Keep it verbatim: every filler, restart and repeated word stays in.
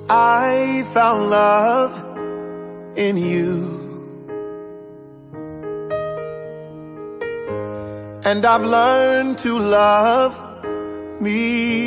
I found love in you. And I've learned to love me.